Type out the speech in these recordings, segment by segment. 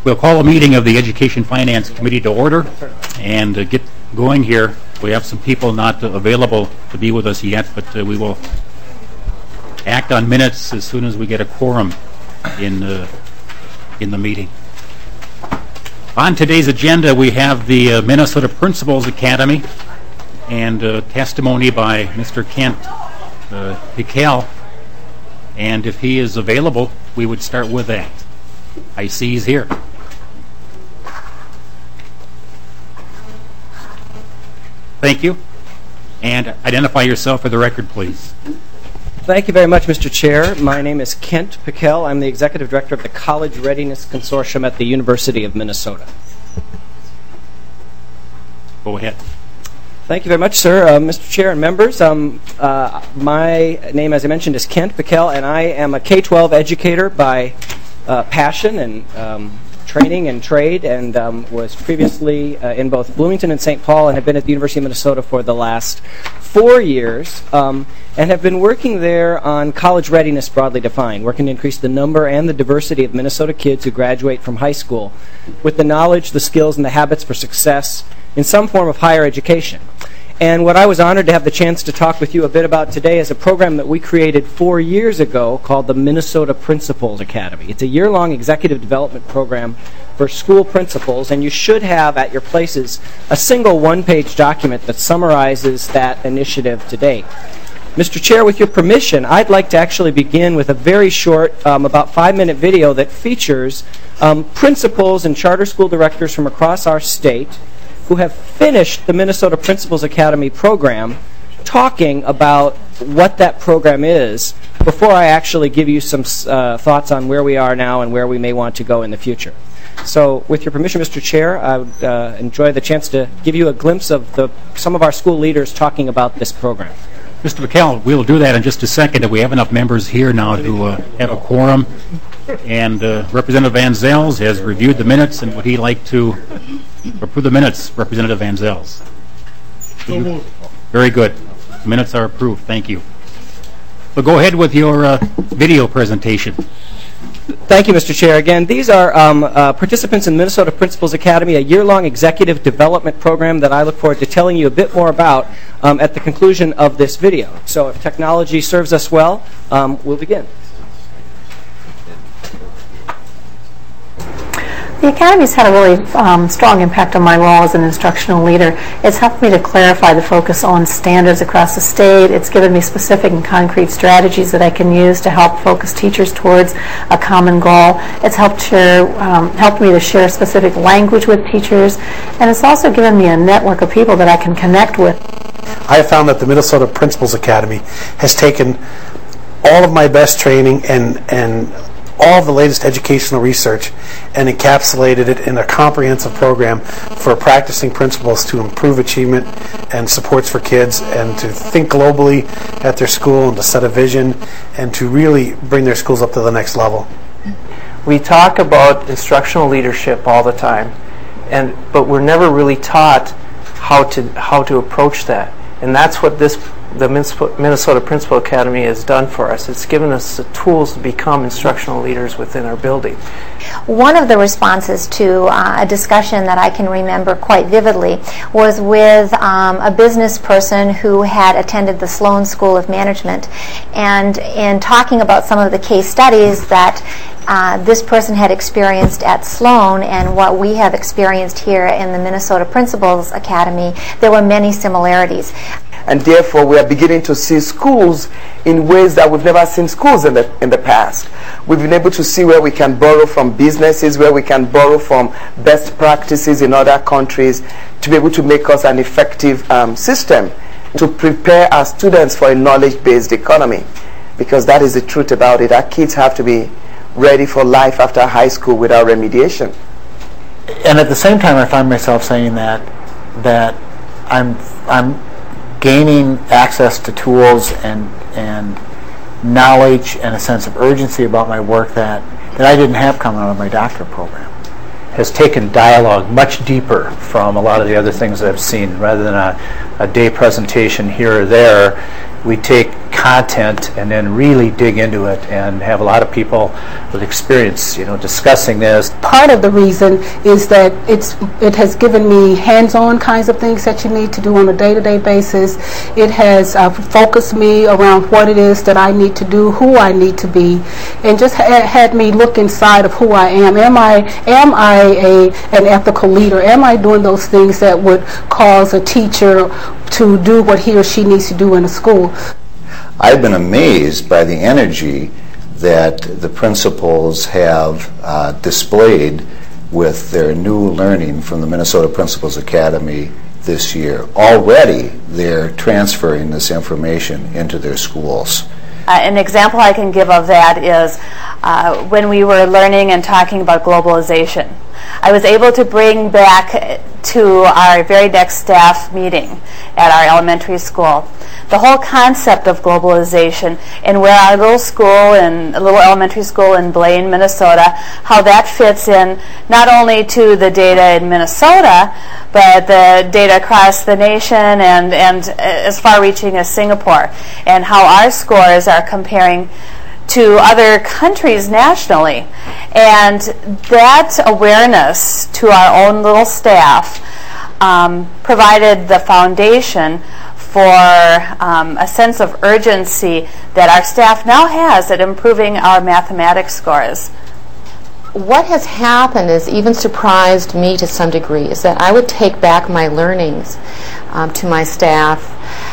We'll call a meeting of the Education Finance Committee to order and get going here. We have some people not available to be with us yet, but we will act on minutes as soon as we get a quorum in the meeting. On today's agenda, we have the Minnesota Principals Academy and testimony by Mr. Kent Pickel. And if he is available, we would start with that. I see he's here. Thank you. And identify yourself for the record, please. Thank you very much, Mr. Chair. My name is Kent Pickel. I'm the Executive Director of the College Readiness Consortium at the University of Minnesota. Go ahead. Thank you very much, sir. Mr. Chair and members, my name, as I mentioned, is Kent Pickel, and I am a K-12 educator by passion and training and trade, and was previously in both Bloomington and St. Paul, and have been at the University of Minnesota for the last 4 years, and have been working there on college readiness broadly defined, working to increase the number and the diversity of Minnesota kids who graduate from high school with the knowledge, the skills, and the habits for success in some form of higher education. And what I was honored to have the chance to talk with you a bit about today is a program that we created 4 years ago called the Minnesota Principals Academy. It's a year-long executive development program for school principals, and you should have at your places a single one-page document that summarizes that initiative to date. Mr. Chair, with your permission, I'd like to actually begin with a very short, about 5-minute video that features principals and charter school directors from across our state who have finished the Minnesota Principals Academy program talking about what that program is before I actually give you some thoughts on where we are now and where we may want to go in the future. So with your permission, Mr. Chair, I would enjoy the chance to give you a glimpse of some of our school leaders talking about this program. Mr. McKell, we'll do that in just a second. We have enough members here now to have a quorum. And Representative Van Zels has reviewed the minutes, and would he like to approve the minutes, Representative Van Zels? Very good. The minutes are approved. Thank you. So go ahead with your video presentation. Thank you, Mr. Chair. Again, these are participants in Minnesota Principals Academy, a year-long executive development program that I look forward to telling you a bit more about at the conclusion of this video. So if technology serves us well, we'll begin. The Academy's had a really strong impact on my role as an instructional leader. It's helped me to clarify the focus on standards across the state. It's given me specific and concrete strategies that I can use to help focus teachers towards a common goal. It's helped me to share specific language with teachers, and it's also given me a network of people that I can connect with. I have found that the Minnesota Principals Academy has taken all of my best training and all of the latest educational research and encapsulated it in a comprehensive program for practicing principals to improve achievement and supports for kids, and to think globally at their school and to set a vision and to really bring their schools up to the next level. We talk about instructional leadership all the time, but we're never really taught how to approach that. And that's what the Minnesota Principal Academy has done for us. It's given us the tools to become instructional leaders within our building. One of the responses to a discussion that I can remember quite vividly was with a business person who had attended the Sloan School of Management, and in talking about some of the case studies that this person had experienced at Sloan and what we have experienced here in the Minnesota Principals Academy, there were many similarities. And therefore we are beginning to see schools in ways that we've never seen schools in the past. We've been able to see where we can borrow from businesses, where we can borrow from best practices in other countries to be able to make us an effective system to prepare our students for a knowledge-based economy, because that is the truth about it. Our kids have to be ready for life after high school without remediation. And at the same time, I find myself saying that I'm gaining access to tools and knowledge and a sense of urgency about my work that I didn't have coming out of my doctorate program. has taken dialogue much deeper from a lot of the other things I've seen. Rather than a day presentation here or there, we take content and then really dig into it and have a lot of people with experience, discussing this. Part of the reason is that it has given me hands-on kinds of things that you need to do on a day-to-day basis. It has focused me around what it is that I need to do, who I need to be, and just had me look inside of who I am. Am I an ethical leader? Am I doing those things that would cause a teacher to do what he or she needs to do in a school? I've been amazed by the energy that the principals have displayed with their new learning from the Minnesota Principals Academy this year. Already they're transferring this information into their schools. An example I can give of that is when we were learning and talking about globalization. I was able to bring back to our very next staff meeting at our elementary school the whole concept of globalization and where our little elementary school in Blaine, Minnesota, how that fits in not only to the data in Minnesota, but the data across the nation and as far-reaching as Singapore, and how our scores are comparing to other countries nationally. And that awareness to our own little staff provided the foundation for a sense of urgency that our staff now has at improving our mathematics scores. What has happened is even surprised me to some degree is that I would take back my learnings to my staff,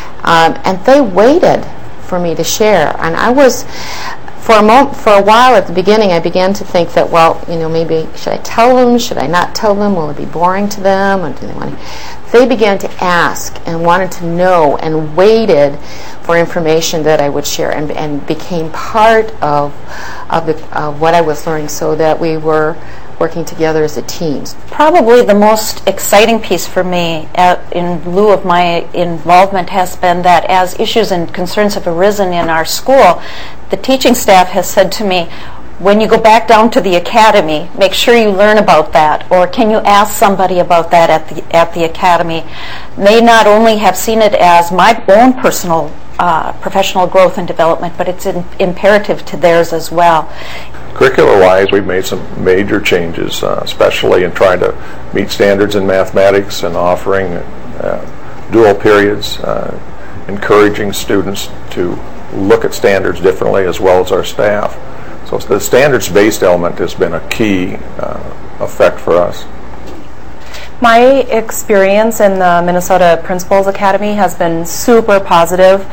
and they waited for me to share. And I was, for a while at the beginning, I began to think that, maybe should I tell them? Should I not tell them? Will it be boring to them? Or do they want to? They began to ask and wanted to know and waited for information that I would share, and became part of what I was learning, so that we were working together as a team. Probably the most exciting piece for me in lieu of my involvement has been that as issues and concerns have arisen in our school, the teaching staff has said to me, when you go back down to the academy, make sure you learn about that, or can you ask somebody about that at the academy? They not only have seen it as my own personal professional growth and development, but it's imperative to theirs as well. Curricular-wise, we've made some major changes, especially in trying to meet standards in mathematics and offering dual periods, encouraging students to look at standards differently, as well as our staff. So the standards-based element has been a key effect for us. My experience in the Minnesota Principals Academy has been super positive.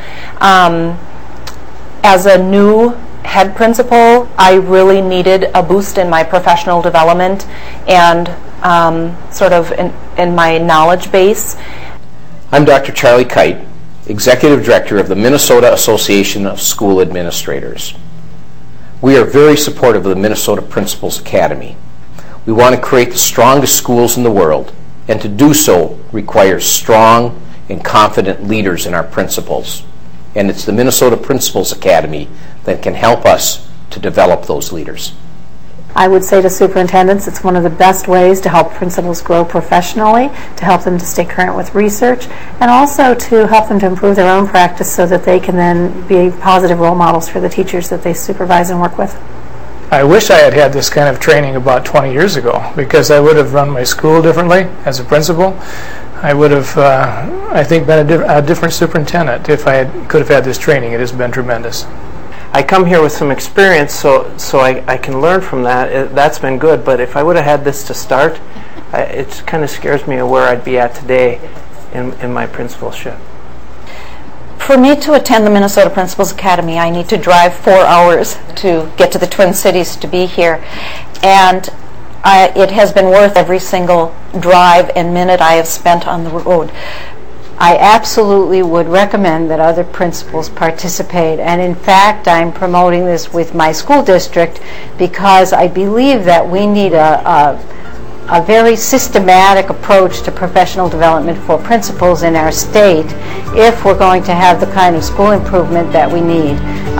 As a new head principal, I really needed a boost in my professional development and sort of in my knowledge base. I'm Dr. Charlie Kite, Executive Director of the Minnesota Association of School Administrators. We are very supportive of the Minnesota Principals Academy. We want to create the strongest schools in the world, and to do so requires strong and confident leaders in our principals. And it's the Minnesota Principals Academy that can help us to develop those leaders. I would say to superintendents, it's one of the best ways to help principals grow professionally, to help them to stay current with research, and also to help them to improve their own practice so that they can then be positive role models for the teachers that they supervise and work with. I wish I had had this kind of training about 20 years ago, because I would have run my school differently as a principal. I would have, I think, been a different superintendent if I could have had this training. It has been tremendous. I come here with some experience, so I can learn from that. That's been good, but if I would have had this to start, it kind of scares me where I'd be at today in my principalship. For me to attend the Minnesota Principals Academy, I need to drive 4 hours to get to the Twin Cities to be here, and it has been worth every single drive and minute I have spent on the road. I absolutely would recommend that other principals participate, and in fact I'm promoting this with my school district because I believe that we need a very systematic approach to professional development for principals in our state if we're going to have the kind of school improvement that we need.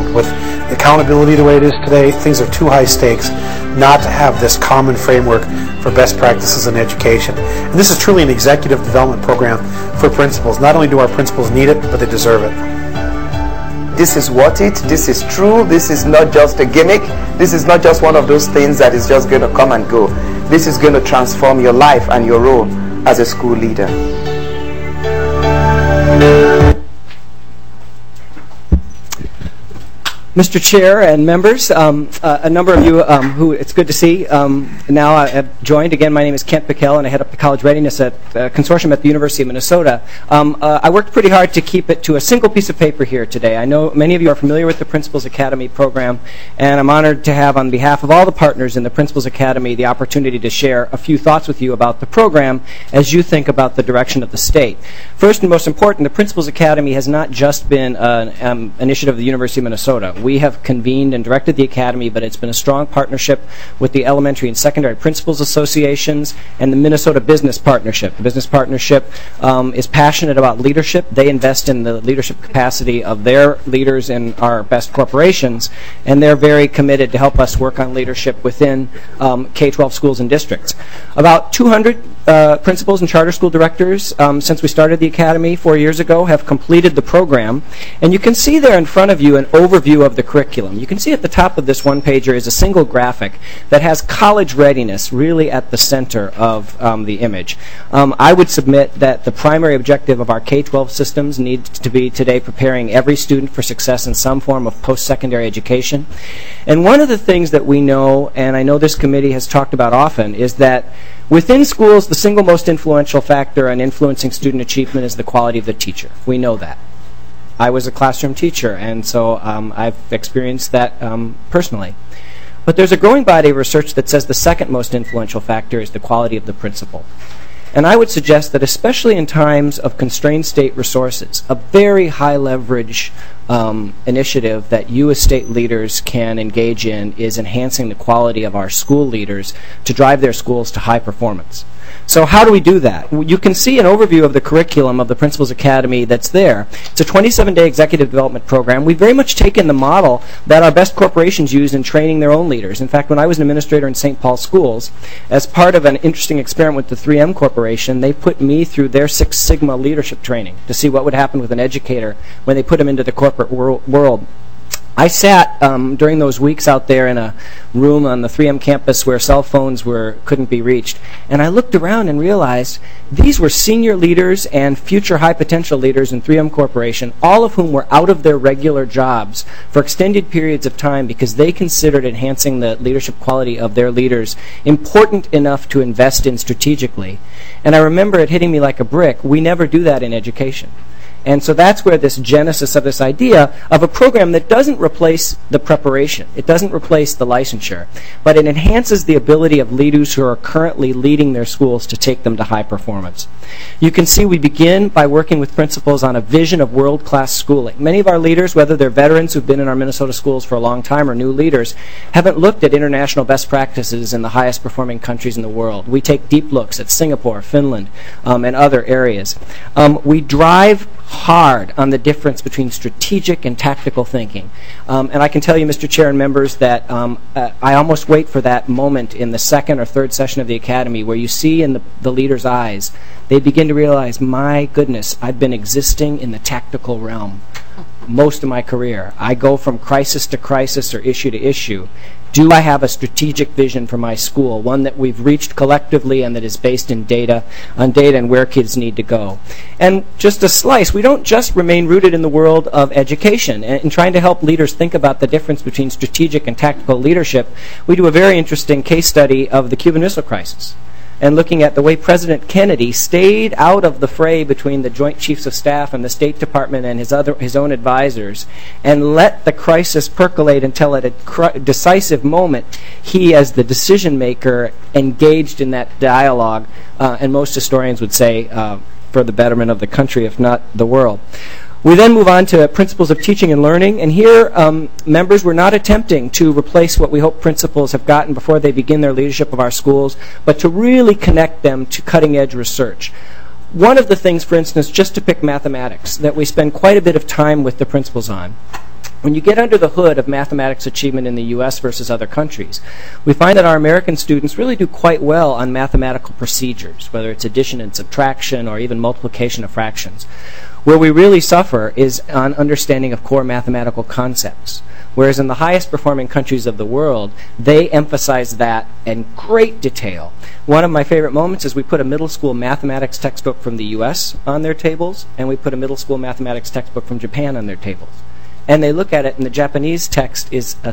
with accountability the way it is today, things are too high stakes not to have this common framework for best practices in education. And this is truly an executive development program for principals. Not only do our principals need it, but they deserve it. This is worth it. This is true. This is not just a gimmick. This is not just one of those things that is just going to come and go. This is going to transform your life and your role as a school leader. Mr. Chair and members, a number of you who it's good to see now have joined. Again, my name is Kent Pickell, and I head up the college readiness at consortium at the University of Minnesota. I worked pretty hard to keep it to a single piece of paper here today. I know many of you are familiar with the Principals Academy program, and I'm honored to have, on behalf of all the partners in the Principals Academy, the opportunity to share a few thoughts with you about the program as you think about the direction of the state. First and most important, the Principals Academy has not just been an initiative of the University of Minnesota. We have convened and directed the Academy, but it's been a strong partnership with the Elementary and Secondary Principals Associations and the Minnesota Business Partnership. The Business Partnership is passionate about leadership. They invest in the leadership capacity of their leaders in our best corporations, and they're very committed to help us work on leadership within K-12 schools and districts. About 200 principals and charter school directors since we started the Academy 4 years ago have completed the program, and you can see there in front of you an overview of the curriculum. You can see at the top of this one-pager is a single graphic that has college readiness really at the center of the image. I would submit that the primary objective of our K-12 systems needs to be today preparing every student for success in some form of post-secondary education. And one of the things that we know, and I know this committee has talked about often, is that within schools, the single most influential factor in influencing student achievement is the quality of the teacher. We know that. I was a classroom teacher, and so I've experienced that personally. But there's a growing body of research that says the second most influential factor is the quality of the principal. And I would suggest that especially in times of constrained state resources, a very high leverage initiative that you as state leaders can engage in is enhancing the quality of our school leaders to drive their schools to high performance. So how do we do that? You can see an overview of the curriculum of the Principals Academy that's there. It's a 27-day executive development program. We've very much taken the model that our best corporations use in training their own leaders. In fact, when I was an administrator in St. Paul schools, as part of an interesting experiment with the 3M Corporation, they put me through their Six Sigma leadership training to see what would happen with an educator when they put him into the corporate world. I sat during those weeks out there in a room on the 3M campus where cell phones couldn't be reached, and I looked around and realized these were senior leaders and future high potential leaders in 3M Corporation, all of whom were out of their regular jobs for extended periods of time because they considered enhancing the leadership quality of their leaders important enough to invest in strategically. And I remember it hitting me like a brick. We never do that in education. And so that's where this genesis of this idea of a program that doesn't replace the preparation, it doesn't replace the licensure, but it enhances the ability of leaders who are currently leading their schools to take them to high performance. You can see we begin by working with principals on a vision of world-class schooling. Many of our leaders, whether they're veterans who've been in our Minnesota schools for a long time or new leaders, haven't looked at international best practices in the highest performing countries in the world. We take deep looks at Singapore, Finland, and other areas. We drive hard on the difference between strategic and tactical thinking. And I can tell you, Mr. Chair and members, that I almost wait for that moment in the second or third session of the Academy where you see in the leaders' eyes, they begin to realize, my goodness, I've been existing in the tactical realm most of my career. I go from crisis to crisis or issue to issue. Do I have a strategic vision for my school, one that we've reached collectively and that is based in data, on data and where kids need to go? And just a slice, we don't just remain rooted in the world of education. In trying to help leaders think about the difference between strategic and tactical leadership, we do a very interesting case study of the Cuban Missile Crisis, and looking at the way President Kennedy stayed out of the fray between the Joint Chiefs of Staff and the State Department and his own advisors, and let the crisis percolate until at a decisive moment he, as the decision maker, engaged in that dialogue, and most historians would say for the betterment of the country, if not the world. We then move on to principles of teaching and learning, and here members were not attempting to replace what we hope principals have gotten before they begin their leadership of our schools, but to really connect them to cutting-edge research. One of the things, for instance, just to pick mathematics, that we spend quite a bit of time with the principals on When you get under the hood of mathematics achievement in the U.S. versus other countries, we find that our American students really do quite well on mathematical procedures, whether it's addition and subtraction or even multiplication of fractions. Where we really suffer is on understanding of core mathematical concepts. Whereas in the highest performing countries of the world, they emphasize that in great detail. One of my favorite moments is we put a middle school mathematics textbook from the U.S. on their tables, and we put a middle school mathematics textbook from Japan on their tables. And they look at it, and the Japanese text is a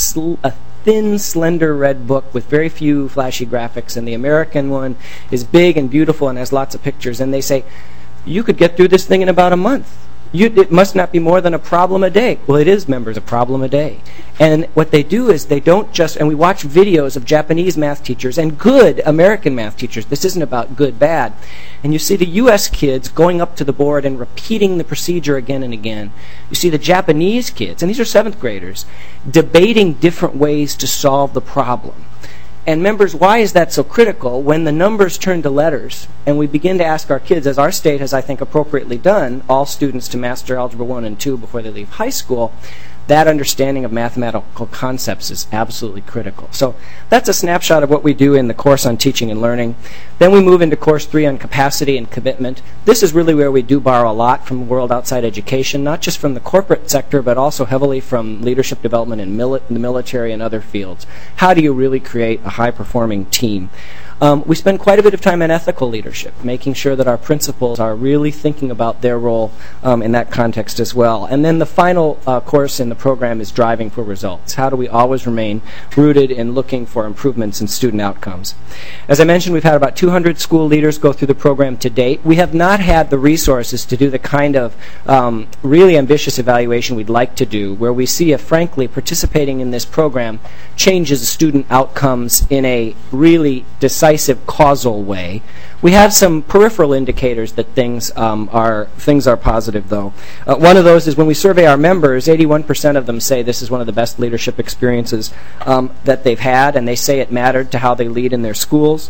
thin, slender red book with very few flashy graphics, and the American one is big and beautiful and has lots of pictures. And they say, you could get through this thing in about a month. It must not be more than a problem a day. Well, it is, members, a problem a day. And what they do is they don't just, and we watch videos of Japanese math teachers and good American math teachers. This isn't about good, bad. And you see the U.S. kids going up to the board and repeating the procedure again and again. You see the Japanese kids, and these are 7th graders, debating different ways to solve the problem. And members, why is that so critical? When the numbers turn to letters and we begin to ask our kids, as our state has, I think, appropriately done, all students to master Algebra 1 and 2 before they leave high school, that understanding of mathematical concepts is absolutely critical. So that's a snapshot of what we do in the course on teaching and learning. Then we move into course 3 on capacity and commitment. This is really where we do borrow a lot from the world outside education, not just from the corporate sector, but also heavily from leadership development in the military and other fields. How do you really create a high-performing team? We spend quite a bit of time in ethical leadership, making sure that our principals are really thinking about their role in that context as well. And then the final course in the program is driving for results. How do we always remain rooted in looking for improvements in student outcomes? As I mentioned, we've had about 200 school leaders go through the program to date. We have not had the resources to do the kind of really ambitious evaluation we'd like to do, where we see if, frankly, participating in this program changes student outcomes in a really decisive causal way. We have some peripheral indicators that things are positive, though. One of those is when we survey our members, 81% of them say this is one of the best leadership experiences that they've had, and they say it mattered to how they lead in their schools.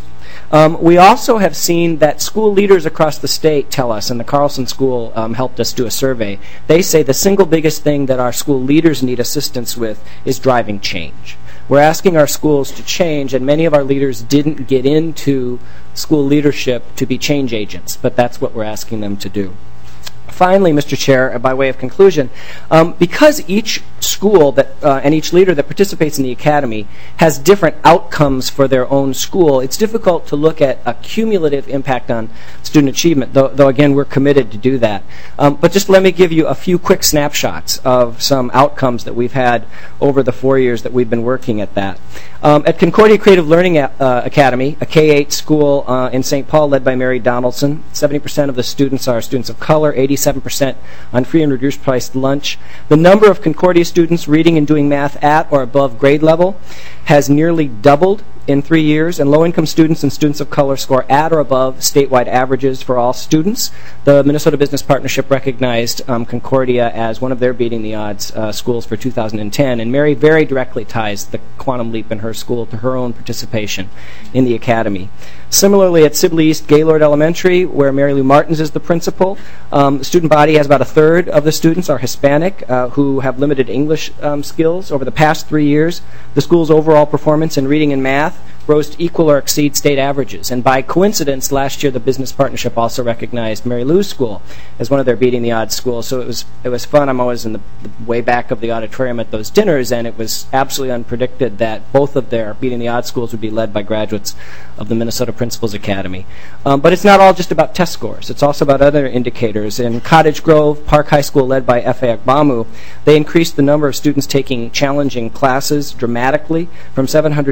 We also have seen that school leaders across the state tell us, and the Carlson School helped us do a survey, they say the single biggest thing that our school leaders need assistance with is driving change. We're asking our schools to change, and many of our leaders didn't get into school leadership to be change agents, but that's what we're asking them to do. Finally, Mr. Chair, by way of conclusion, because each school and each leader that participates in the Academy has different outcomes for their own school, it's difficult to look at a cumulative impact on student achievement, though again, we're committed to do that. But just let me give you a few quick snapshots of some outcomes that we've had over the 4 years that we've been working at that. At Concordia Creative Learning Academy, a K-8 school in St. Paul led by Mary Donaldson, 70% of the students are students of color, 87% on free and reduced priced lunch. The number of Concordia students reading and doing math at or above grade level has nearly doubled in 3 years, and low-income students and students of color score at or above statewide averages for all students. The Minnesota Business Partnership recognized Concordia as one of their beating the odds schools for 2010, and Mary very directly ties the quantum leap in her school to her own participation in the Academy. Similarly, at Sibley East Gaylord Elementary, where Mary Lou Martins is the principal, the student body has about a third of the students are Hispanic who have limited English skills. Over the past 3 years, the school's overall performance in reading and math rose to equal or exceed state averages. And by coincidence, last year the Business Partnership also recognized Mary Lou's school as one of their beating the odds schools. So it was fun. I'm always in the way back of the auditorium at those dinners, and it was absolutely unpredicted that both of their beating the odds schools would be led by graduates of the Minnesota Principals Academy. But it's not all just about test scores. It's also about other indicators. In Cottage Grove, Park High School, led by F.A. Akbamu, they increased the number of students taking challenging classes dramatically, from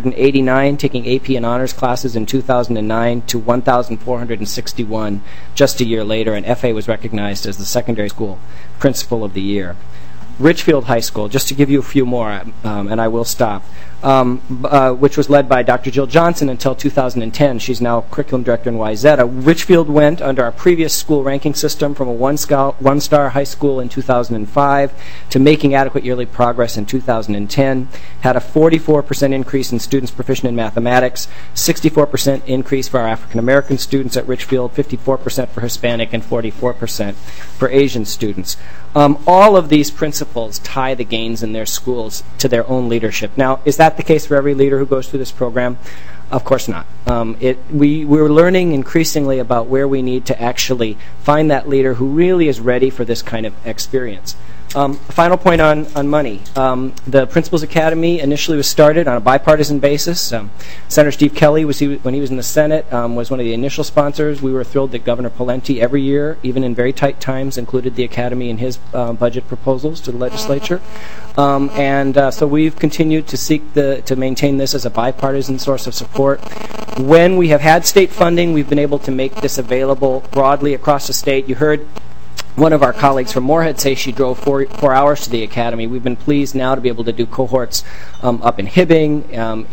789 taking AP and honors classes in 2009 to 1,461 just a year later, and FA was recognized as the secondary school principal of the year. Richfield High School, just to give you a few more, and I will stop. which was led by Dr. Jill Johnson until 2010. She's now curriculum director in Wayzata. Richfield went under our previous school ranking system from a one-star high school in 2005 to making adequate yearly progress in 2010. Had a 44% increase in students proficient in mathematics, 64% increase for our African American students at Richfield, 54% for Hispanic, and 44% for Asian students. All of these principals tie the gains in their schools to their own leadership. Now, is that the case for every leader who goes through this program? Of course not. We're learning increasingly about where we need to actually find that leader who really is ready for this kind of experience. Final point on money. The Principals Academy initially was started on a bipartisan basis. Senator Steve Kelly, when he was in the Senate, was one of the initial sponsors. We were thrilled that Governor Pawlenty every year, even in very tight times, included the Academy in his budget proposals to the legislature. So we've continued to seek to maintain this as a bipartisan source of support. When we have had state funding, we've been able to make this available broadly across the state. You heard one of our colleagues from Moorhead say she drove 4 hours to the Academy. We've been pleased now to be able to do cohorts up in Hibbing,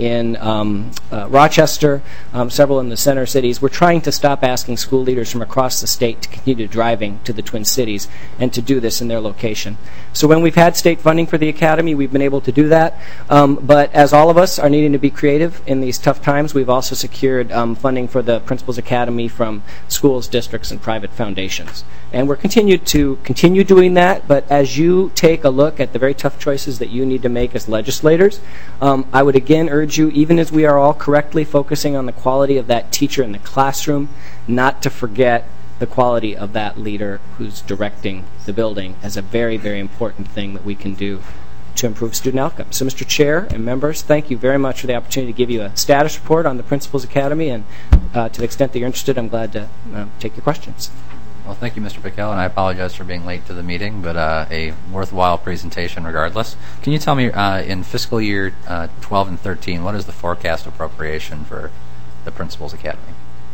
in Rochester, several in the center cities. We're trying to stop asking school leaders from across the state to continue driving to the Twin Cities and to do this in their location. So when we've had state funding for the Academy, we've been able to do that. But as all of us are needing to be creative in these tough times, we've also secured funding for the Principals Academy from schools, districts, and private foundations. And we're continue doing that, but as you take a look at the very tough choices that you need to make as legislators, I would again urge you, even as we are all correctly focusing on the quality of that teacher in the classroom, not to forget the quality of that leader who's directing the building as a very, very important thing that we can do to improve student outcomes. So, Mr. Chair and members, thank you very much for the opportunity to give you a status report on the Principals Academy, and to the extent that you're interested, I'm glad to take your questions. Well, thank you, Mr. Pickel, and I apologize for being late to the meeting, but a worthwhile presentation regardless. Can you tell me, in fiscal year 12 and 13, what is the forecast appropriation for the Principals Academy?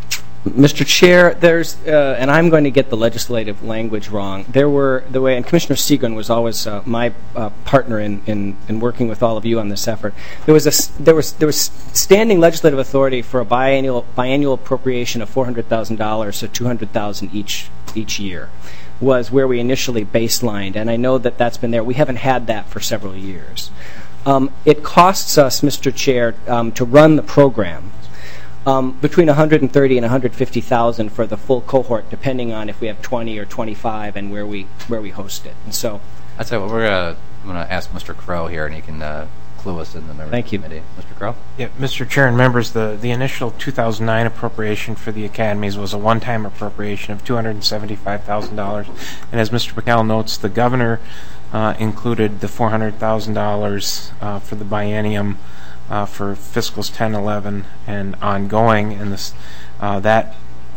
Mr. Chair, there's, and I'm going to get the legislative language wrong. There were the way, and Commissioner Seagren was always my partner in working with all of you on this effort. There was standing legislative authority for a biannual appropriation of $400,000, so $200,000 each year, was where we initially baselined, and I know that that's been there. We haven't had that for several years. It costs us, Mr. Chair, to run the program. Between $130,000 and $150,000 for the full cohort, depending on if we have 20 or 25 and where we host it. And so, I'd say I'm going to ask Mr. Crow here, and he can clue us in the members Thank you. Committee. Mr. Crow? Yeah, Mr. Chair and members, the initial 2009 appropriation for the academies was a one-time appropriation of $275,000, and as Mr. Pickel notes, the governor included the $400,000 for the biennium. For fiscals 10, 11, and ongoing, and that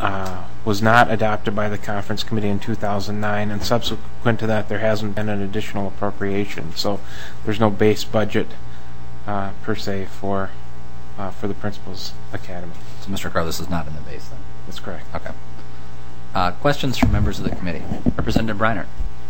was not adopted by the conference committee in 2009, and subsequent to that there hasn't been an additional appropriation, so there's no base budget per se for the Principals Academy. So Mr. Crow, this is not in the base then? That's correct. Okay. Questions from members of the committee? Representative Briner.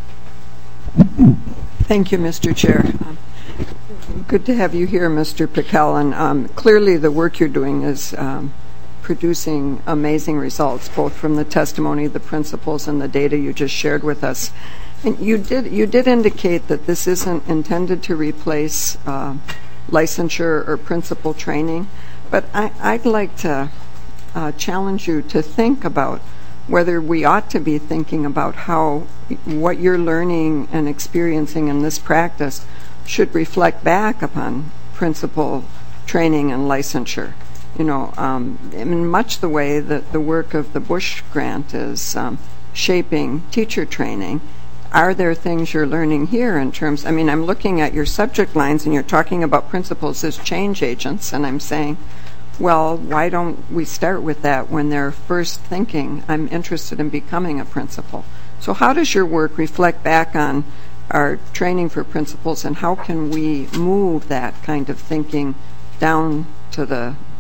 Thank you, Mr. Chair. Good to have you here, Mr. Pickel, and clearly the work you're doing is producing amazing results, both from the testimony of the principals and the data you just shared with us. And you did indicate that this isn't intended to replace licensure or principal training, but I'd like to challenge you to think about whether we ought to be thinking about how what you're learning and experiencing in this practice should reflect back upon principal training and licensure. You know, in much the way that the work of the Bush Grant is shaping teacher training, are there things you're learning here in terms, I mean, I'm looking at your subject lines and you're talking about principals as change agents, and I'm saying, well, why don't we start with that when they're first thinking, I'm interested in becoming a principal? So how does your work reflect back on our training for principals, and how can we move that kind of thinking down to the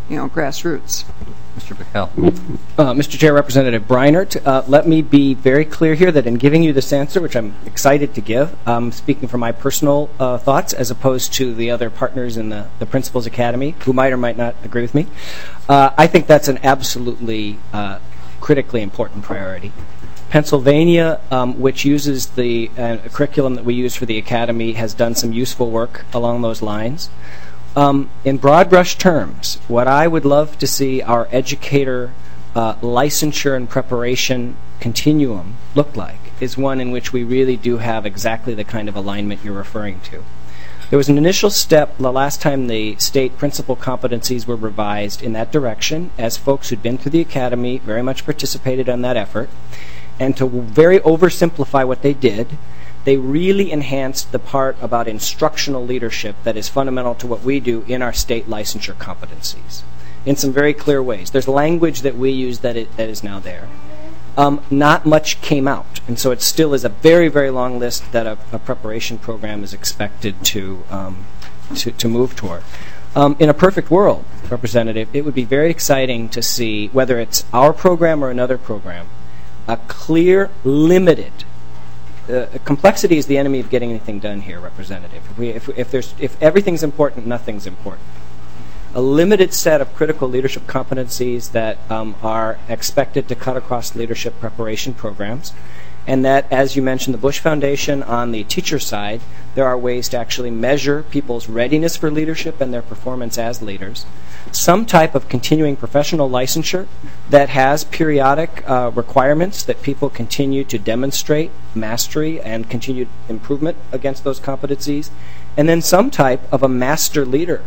grassroots. Mr. Pickel. Mr. Chair, Representative Breinert, let me be very clear here that in giving you this answer, which I'm excited to give, I'm speaking from my personal thoughts as opposed to the other partners in the Principals Academy who might or might not agree with me. I think that's an absolutely critically important priority. Pennsylvania, which uses the curriculum that we use for the Academy, has done some useful work along those lines. In broad brush terms, what I would love to see our educator licensure and preparation continuum look like is one in which we really do have exactly the kind of alignment you're referring to. There was an initial step the last time the state principal competencies were revised in that direction, as folks who'd been through the Academy very much participated in that effort. And to very oversimplify what they did, they really enhanced the part about instructional leadership that is fundamental to what we do in our state licensure competencies in some very clear ways. There's language that we use that is now there. Not much came out, and so it still is a very, very long list that a preparation program is expected to move toward. In a perfect world, Representative, it would be very exciting to see, whether it's our program or another program, a clear, limited complexity is the enemy of getting anything done here, Representative. If everything's important, nothing's important. A limited set of critical leadership competencies that are expected to cut across leadership preparation programs, and that, as you mentioned, the Bush Foundation on the teacher side, there are ways to actually measure people's readiness for leadership and their performance as leaders. Some type of continuing professional licensure that has periodic requirements that people continue to demonstrate mastery and continued improvement against those competencies, and then some type of a master leader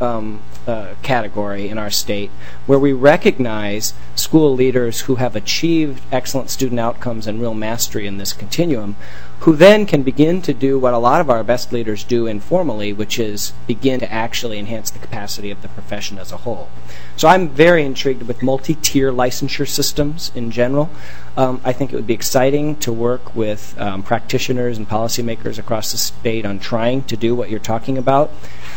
category in our state where we recognize school leaders who have achieved excellent student outcomes and real mastery in this continuum, who then can begin to do what a lot of our best leaders do informally, which is begin to actually enhance the capacity of the profession as a whole. So I'm very intrigued with multi-tier licensure systems in general. I think it would be exciting to work with practitioners and policymakers across the state on trying to do what you're talking about.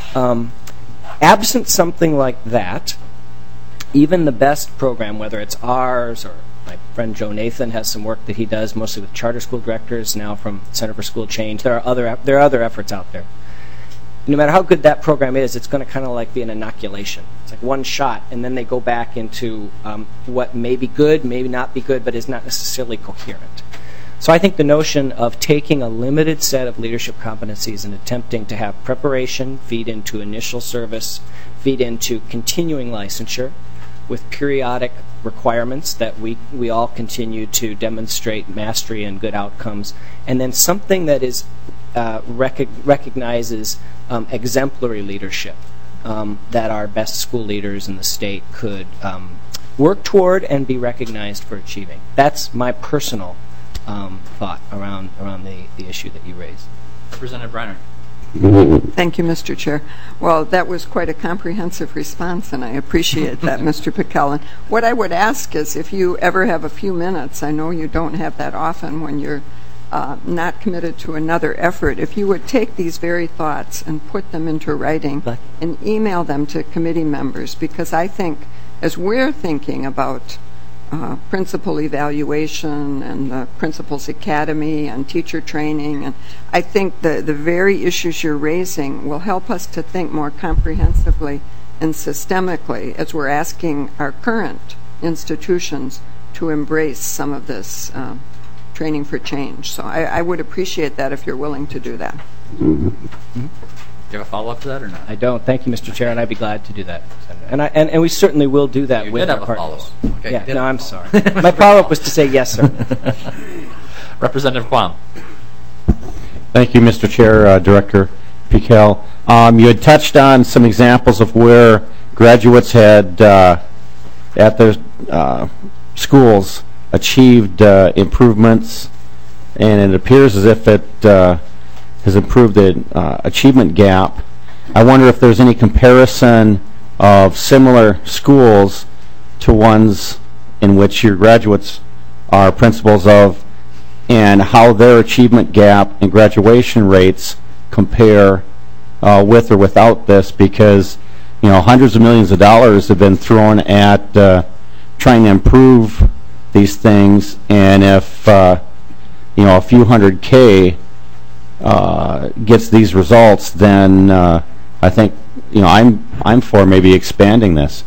Absent something like that, even the best program, whether it's ours or my friend Joe Nathan has some work that he does mostly with charter school directors now from Center for School Change. There are other efforts out there. No matter how good that program is, it's going to kind of like be an inoculation. It's like one shot, and then they go back into what may be good, may not be good, but is not necessarily coherent. So I think the notion of taking a limited set of leadership competencies and attempting to have preparation feed into initial service, feed into continuing licensure with periodic requirements that we all continue to demonstrate mastery and good outcomes, and then something that is recognizes exemplary leadership that our best school leaders in the state could work toward and be recognized for achieving. That's my personal thought around the issue that you raised. Representative Breinert. Thank you, Mr. Chair. Well, that was quite a comprehensive response, and I appreciate that, Mr. Pickel. What I would ask is if you ever have a few minutes, I know you don't have that often when you're not committed to another effort, if you would take these very thoughts and put them into writing and email them to committee members, because I think as we're thinking about principal evaluation and the Principals Academy and teacher training, and I think the very issues you're raising will help us to think more comprehensively and systemically as we're asking our current institutions to embrace some of this training for change. So I would appreciate that if you're willing to do that. Do you have a follow-up to that or not? I don't. Thank you, Mr. Chair, and I'd be glad to do that. And we certainly will do that with our partners. Okay, yeah, no, I'm sorry. My follow-up was to say yes, sir. Representative Quam. Thank you, Mr. Chair, Director Pickel. You had touched on some examples of where graduates had, at their schools, achieved improvements, and it appears as if it has improved the achievement gap. I wonder if there's any comparison of similar schools to ones in which your graduates are principals of, and how their achievement gap and graduation rates compare with or without this, because hundreds of millions of dollars have been thrown at trying to improve these things, and if a few hundred K gets these results, then I think I'm for maybe expanding this.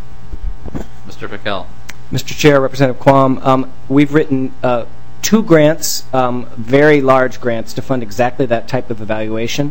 Mr. Pickel. Mr. Chair, Representative Quam, we've written 2 grants, very large grants, to fund exactly that type of evaluation.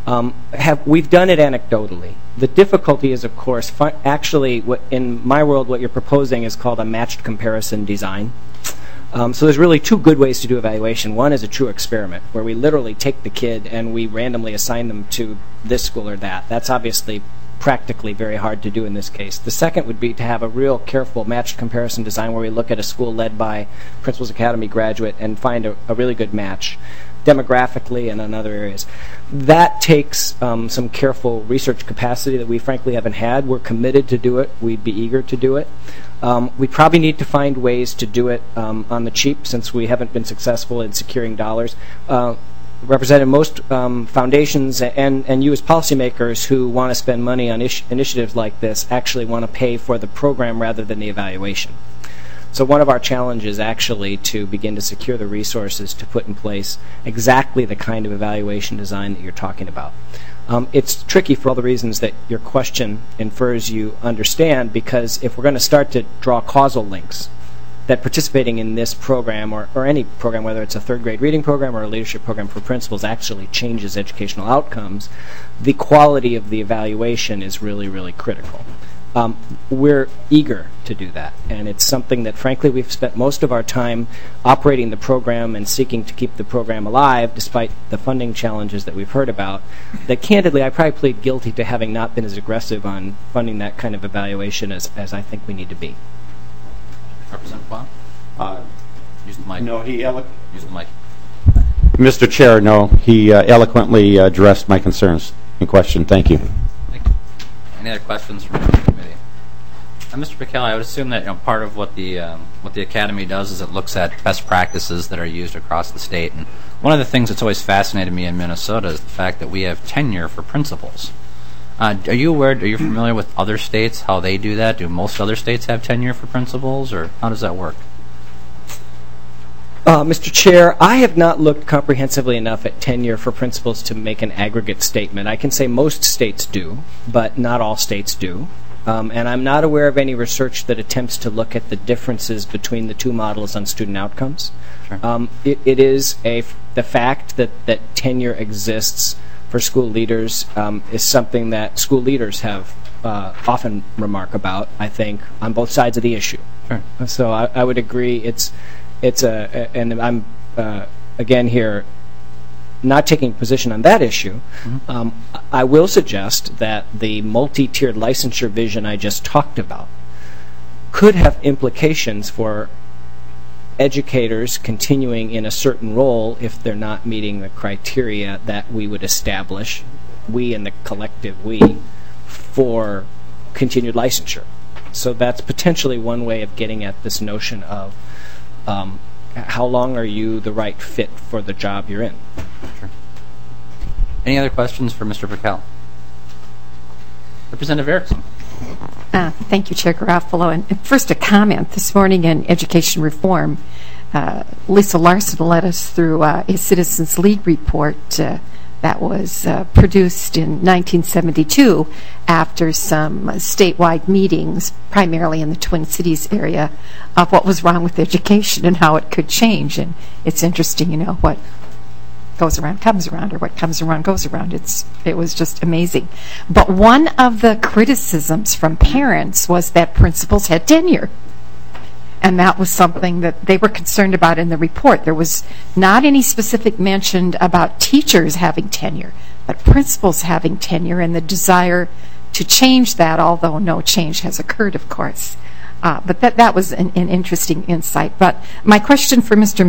We've done it anecdotally. The difficulty is, of course, actually, in my world, what you're proposing is called a matched comparison design. So there's really 2 good ways to do evaluation. One is a true experiment, where we literally take the kid and we randomly assign them to this school or that. That's obviously practically very hard to do in this case. The second would be to have a real careful matched comparison design where we look at a school led by Principals Academy graduate and find a really good match demographically and in other areas. That takes some careful research capacity that we frankly haven't had. We're committed to do it. We'd be eager to do it. We probably need to find ways to do it on the cheap, since we haven't been successful in securing dollars. Represented most foundations and you as policymakers who want to spend money on initiatives like this actually want to pay for the program rather than the evaluation. So one of our challenges actually to begin to secure the resources to put in place exactly the kind of evaluation design that you're talking about. It's tricky for all the reasons that your question infers you understand, because if we're going to start to draw causal links that participating in this program or any program, whether it's a 3rd grade reading program or a leadership program for principals, actually changes educational outcomes, the quality of the evaluation is really, really critical. We're eager to do that, and it's something that frankly we've spent most of our time operating the program and seeking to keep the program alive despite the funding challenges that we've heard about, that candidly I probably plead guilty to having not been as aggressive on funding that kind of evaluation as I think we need to be. Representative Quam? Use the mic. No, use the mic. Mr. Chair, no, he eloquently addressed my concerns in question. Thank you. Thank you. Any other questions from the committee? Mr. Pickel, I would assume that part of what the Academy does is it looks at best practices that are used across the state. And one of the things that's always fascinated me in Minnesota is the fact that we have tenure for principals. Are you familiar with other states, how they do that? Do most other states have tenure for principals, or how does that work? Mr. Chair, I have not looked comprehensively enough at tenure for principals to make an aggregate statement. I can say most states do, but not all states do. And I'm not aware of any research that attempts to look at the differences between the 2 models on student outcomes. Sure. It is the fact that tenure exists for school leaders is something that school leaders have often remark about, I think, on both sides of the issue. Sure. So I would agree and I'm again here not taking position on that issue. Mm-hmm. I will suggest that the multi-tiered licensure vision I just talked about could have implications for educators continuing in a certain role if they're not meeting the criteria that we would establish, we and the collective we, for continued licensure. So that's potentially one way of getting at this notion of how long are you the right fit for the job you're in. Sure. Any other questions for Mr. Pickel? Representative Erickson. Thank you, Chair Garofalo. And first, a comment. This morning in Education Reform, Lisa Larson led us through a Citizens League report that was produced in 1972 after some statewide meetings, primarily in the Twin Cities area, of what was wrong with education and how it could change. And it's interesting, what goes around comes around, or what comes around goes around. It was just amazing. But one of the criticisms from parents was that principals had tenure. And that was something that they were concerned about in the report. There was not any specific mention about teachers having tenure, but principals having tenure, and the desire to change that, although no change has occurred, of course. But that was an interesting insight. But my question for Mr.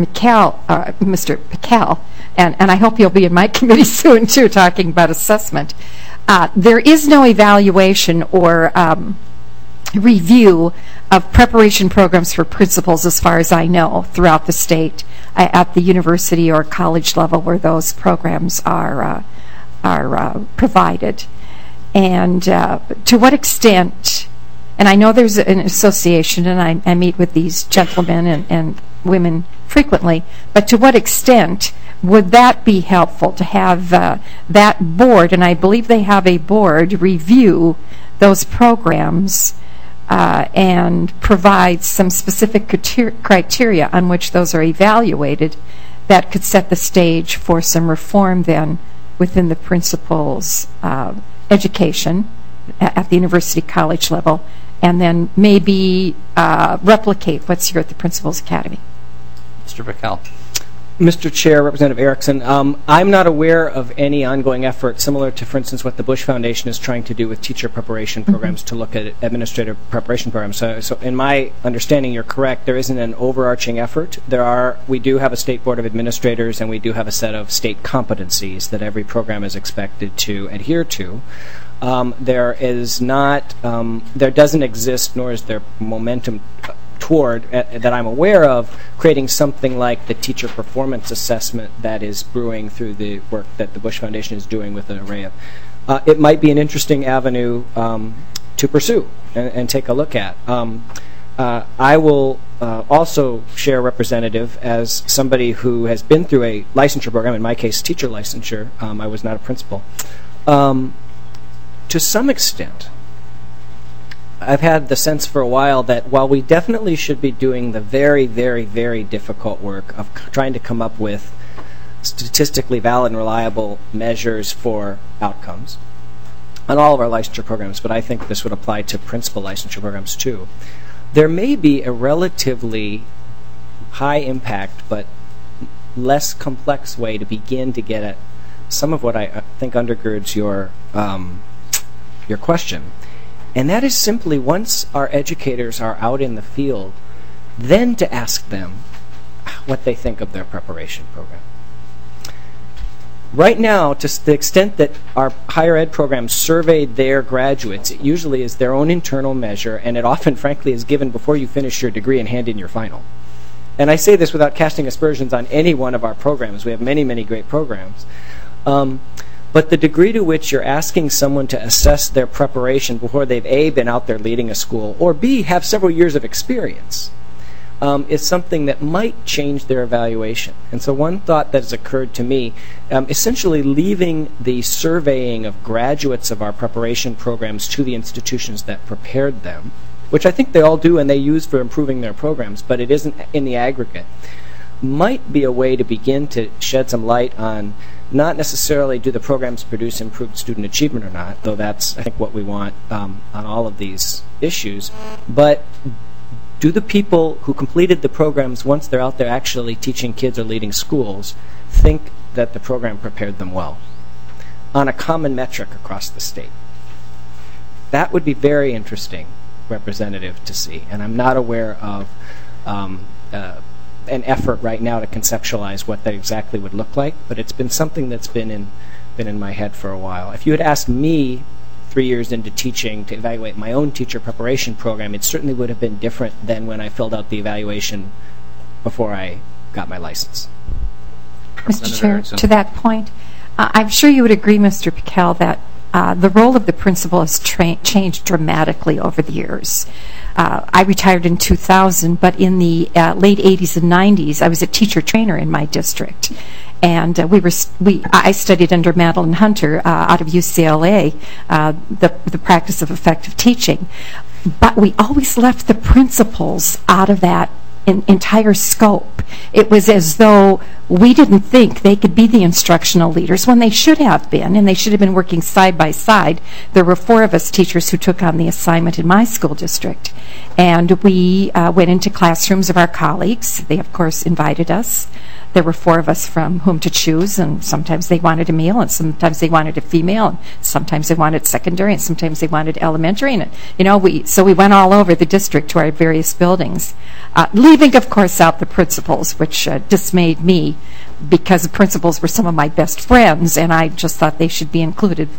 Pickel, and I hope you'll be in my committee soon, too, talking about assessment. There is no evaluation or review of preparation programs for principals, as far as I know, throughout the state at the university or college level where those programs are provided. And to what extent, and I know there's an association, and I meet with these gentlemen and women frequently, but to what extent would that be helpful to have that board, and I believe they have a board, review those programs and provide some specific criteria on which those are evaluated that could set the stage for some reform then within the principal's education at the university college level, and then maybe replicate what's here at the Principal's Academy. Mr. Bickel. Mr. Chair, Representative Erickson, I'm not aware of any ongoing effort similar to, for instance, what the Bush Foundation is trying to do with teacher preparation programs to look at administrative preparation programs. So in my understanding, you're correct. There isn't an overarching effort. We do have a State Board of Administrators, and we do have a set of state competencies that every program is expected to adhere to. There doesn't exist, nor is there momentum toward, that I'm aware of, creating something like the teacher performance assessment that is brewing through the work that the Bush Foundation is doing with an array of. It might be an interesting avenue to pursue and take a look at. I will also share, Representative, as somebody who has been through a licensure program, in my case teacher licensure, I was not a principal, to some extent I've had the sense for a while that while we definitely should be doing the very, very, very difficult work of trying to come up with statistically valid and reliable measures for outcomes on all of our licensure programs, but I think this would apply to principal licensure programs too, there may be a relatively high impact but less complex way to begin to get at some of what I think undergirds your question. And that is simply, once our educators are out in the field, then to ask them what they think of their preparation program. Right now, to the extent that our higher ed programs survey their graduates, it usually is their own internal measure, and it often, frankly, is given before you finish your degree and hand in your final. And I say this without casting aspersions on any one of our programs. We have many, many great programs. But the degree to which you're asking someone to assess their preparation before they've A, been out there leading a school, or B, have several years of experience, is something that might change their evaluation. And so one thought that has occurred to me, essentially leaving the surveying of graduates of our preparation programs to the institutions that prepared them, which I think they all do and they use for improving their programs, but it isn't in the aggregate, might be a way to begin to shed some light on not necessarily do the programs produce improved student achievement or not, though that's, I think, what we want on all of these issues, but do the people who completed the programs, once they're out there actually teaching kids or leading schools, think that the program prepared them well on a common metric across the state? That would be very interesting, Representative, to see, and I'm not aware of an effort right now to conceptualize what that exactly would look like, but it's been something that's been in my head for a while. If you had asked me 3 years into teaching to evaluate my own teacher preparation program, it certainly would have been different than when I filled out the evaluation before I got my license. Mr. Chair, to that point, I'm sure you would agree, Mr. Bickel, that the role of the principal has changed dramatically over the years. I retired in 2000, but in the late 80s and 90s, I was a teacher trainer in my district. And I studied under Madeline Hunter out of UCLA, the practice of effective teaching. But we always left the principals out of that entire scope. It was as though we didn't think they could be the instructional leaders when they should have been, and they should have been working side by side. There were 4 of us teachers who took on the assignment in my school district, and we went into classrooms of our colleagues. They, of course, invited us. There were 4 of us from whom to choose, and sometimes they wanted a male, and sometimes they wanted a female, and sometimes they wanted secondary, and sometimes they wanted elementary. And so we went all over the district to our various buildings, leaving, of course, out the principals, which dismayed me because the principals were some of my best friends, and I just thought they should be included.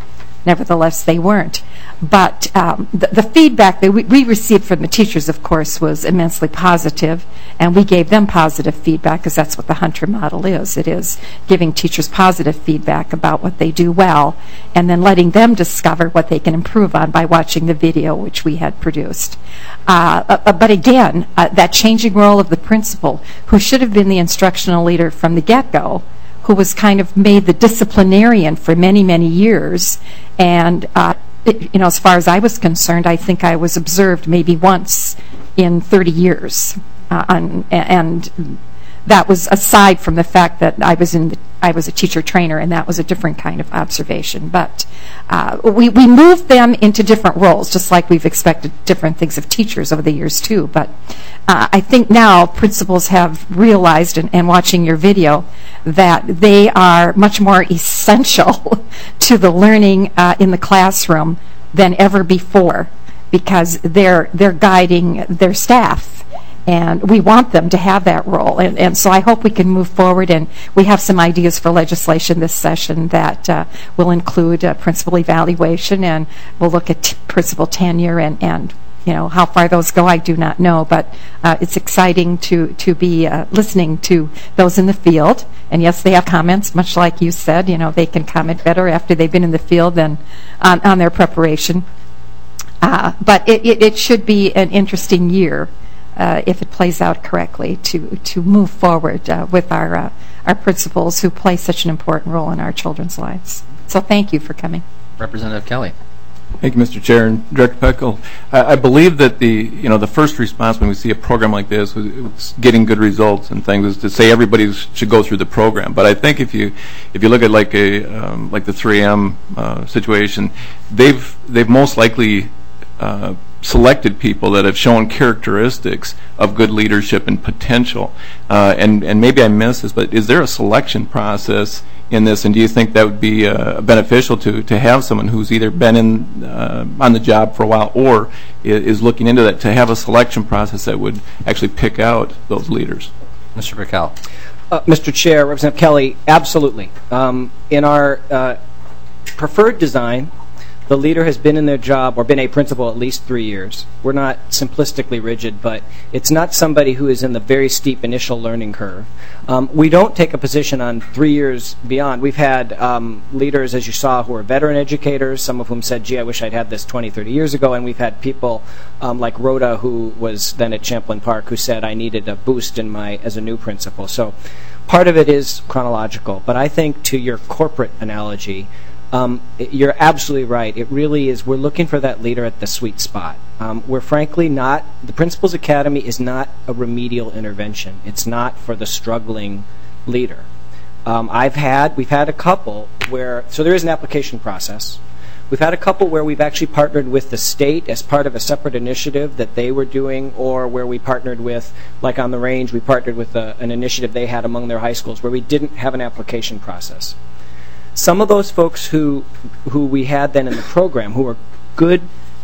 nevertheless they weren't. But the feedback that we received from the teachers, of course, was immensely positive, and we gave them positive feedback because that's what the Hunter model is. It is giving teachers positive feedback about what they do well and then letting them discover what they can improve on by watching the video which we had produced. But again, that changing role of the principal, who should have been the instructional leader from the get-go, who was kind of made the disciplinarian for many, many years, and as far as I was concerned, I think I was observed maybe once in 30 years, and that was aside from the fact that I was a teacher trainer, and that was a different kind of observation. But we moved them into different roles, just like we've expected different things of teachers over the years too. But I think now principals have realized, and watching your video, that they are much more essential to the learning in the classroom than ever before, because they're guiding their staff. And we want them to have that role. And so I hope we can move forward, and we have some ideas for legislation this session that will include principal evaluation, and we'll look at principal tenure, and how far those go, I do not know. But it's exciting to be listening to those in the field. And yes, they have comments, much like you said. They can comment better after they've been in the field than on their preparation. But it should be an interesting year, if it plays out correctly, to move forward with our principals who play such an important role in our children's lives. So thank you for coming. Representative Kelly. Thank you, Mr. Chair and Director Peckel. I believe that the first response when we see a program like this, was getting good results and things, is to say everybody should go through the program. But I think if you look at like the 3M situation, they've most likely selected people that have shown characteristics of good leadership and potential. And maybe I missed this, but is there a selection process in this, and do you think that would be beneficial to have someone who's either been on the job for a while or is looking into that, to have a selection process that would actually pick out those leaders? Mr. Pickel. Mr. Chair, Representative Kelly, absolutely. In our preferred design, the leader has been in their job or been a principal at least 3 years. We're not simplistically rigid, but it's not somebody who is in the very steep initial learning curve. We don't take a position on 3 years beyond. We've had leaders, as you saw, who are veteran educators, some of whom said, gee, I wish I'd had this 20, 30 years ago, and we've had people like Rhoda, who was then at Champlain Park, who said I needed a boost as a new principal. So part of it is chronological, but I think to your corporate analogy, you're absolutely right. It really is. We're looking for that leader at the sweet spot. We're frankly not, the Principals Academy is not a remedial intervention. It's not for the struggling leader. We've had a couple where, so there is an application process. We've had a couple where we've actually partnered with the state as part of a separate initiative that they were doing, or where we partnered with, like on the range, we partnered with an initiative they had among their high schools where we didn't have an application process. Some of those folks who we had then in the program, who were good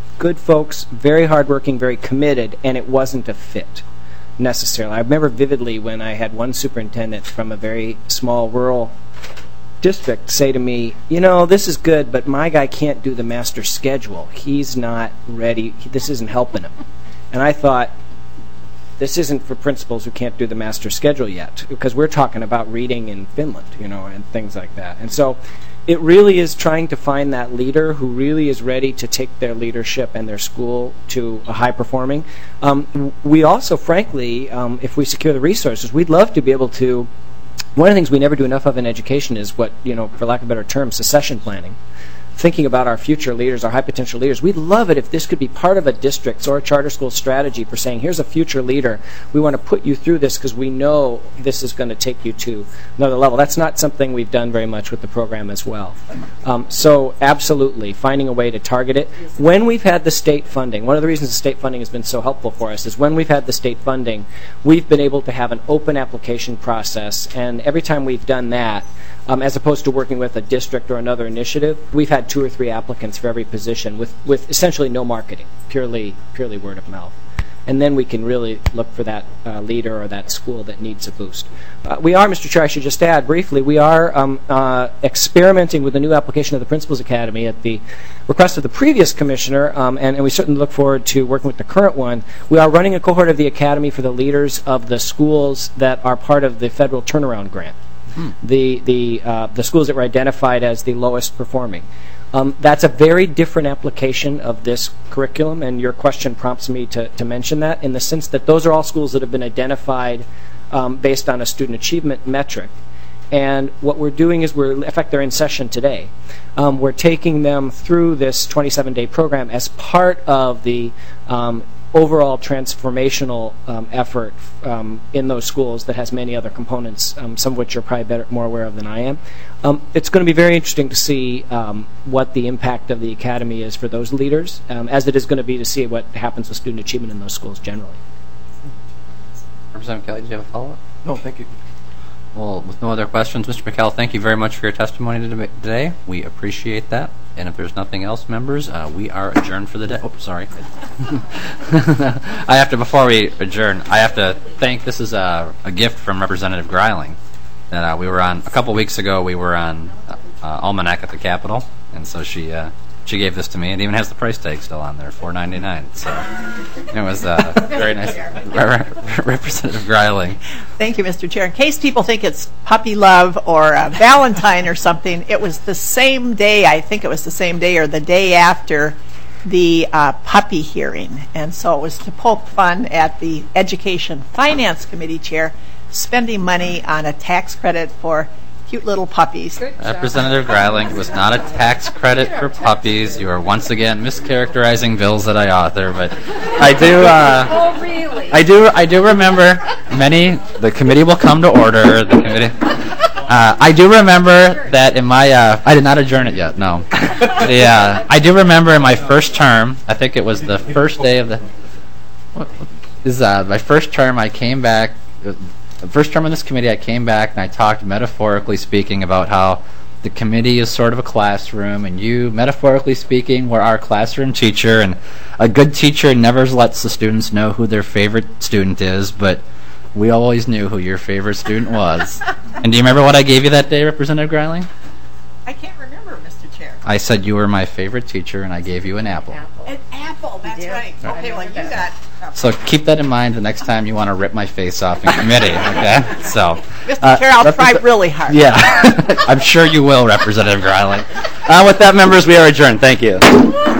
folks, very hardworking, very committed, and it wasn't a fit necessarily. I remember vividly when I had one superintendent from a very small rural district say to me, this is good, but my guy can't do the master schedule. He's not ready. This isn't helping him. And I thought, this isn't for principals who can't do the master schedule yet, because we're talking about reading in Finland, and things like that. And so it really is trying to find that leader who really is ready to take their leadership and their school to a high performing. We also, frankly, if we secure the resources, we'd love to be able to, one of the things we never do enough of in education is what, for lack of a better term, succession planning. Thinking about our future leaders, our high potential leaders. We'd love it if this could be part of a district's or a charter school strategy for saying, here's a future leader. We want to put you through this because we know this is going to take you to another level. That's not something we've done very much with the program as well. So absolutely, finding a way to target it. When we've had the state funding, one of the reasons the state funding has been so helpful for us is when we've had the state funding, we've been able to have an open application process, and every time we've done that, as opposed to working with a district or another initiative, we've had 2 or 3 applicants for every position with essentially no marketing, purely word of mouth. and then we can really look for that leader or that school that needs a boost. We are, Mr. Chair, I should just add briefly, we are experimenting with a new application of the Principals Academy at the request of the previous commissioner, and we certainly look forward to working with the current one. We are running a cohort of the Academy for the leaders of the schools that are part of the federal turnaround grant. The schools that were identified as the lowest performing. That's a very different application of this curriculum, and your question prompts me to mention that, in the sense that those are all schools that have been identified based on a student achievement metric. And what we're doing is in fact, they're in session today. We're taking them through this 27-day program as part of the overall transformational effort in those schools that has many other components, some of which you're probably more aware of than I am. It's going to be very interesting to see what the impact of the Academy is for those leaders, as it is going to be to see what happens with student achievement in those schools generally. Representative Kelly, do you have a follow-up? No, thank you. Well, with no other questions, Mr. McKell, thank you very much for your testimony today. We appreciate that. And if there's nothing else, members, we are adjourned for the day. Oh, sorry. Before we adjourn, I have to thank, this is a gift from Representative Greiling. That we were on, a couple weeks ago, we were on Almanac at the Capitol, and so she gave this to me. It even has the price tag still on there, $4.99. So it was very nice. Representative Greiling. Thank you, Mr. Chair. In case people think it's puppy love or Valentine or something, it was the same day, I think it was the same day or the day after the puppy hearing. And so it was to poke fun at the Education Finance Committee chair spending money on a tax credit for cute little puppies. Representative Greiling, it was not a tax credit for puppies. You are once again mischaracterizing bills that I author, but I do. Oh, really? I do remember many. The committee will come to order. The committee. I do remember that in my. I did not adjourn it yet. No. I do remember in my first term. I think it was the first day of the. My first term? I came back. The first term on this committee, I came back and I talked, metaphorically speaking, about how the committee is sort of a classroom, and you, metaphorically speaking, were our classroom teacher, and a good teacher never lets the students know who their favorite student is, but we always knew who your favorite student was. And do you remember what I gave you that day, Representative Greiling? I can't remember, Mr. Chair. I said you were my favorite teacher, and I gave you an apple. An apple, that's right. Okay, well, you got... So keep that in mind the next time you want to rip my face off in committee, okay? So, Mr. Chair, I'll try really hard. Yeah, I'm sure you will, Representative Greiling. With that, members, we are adjourned. Thank you.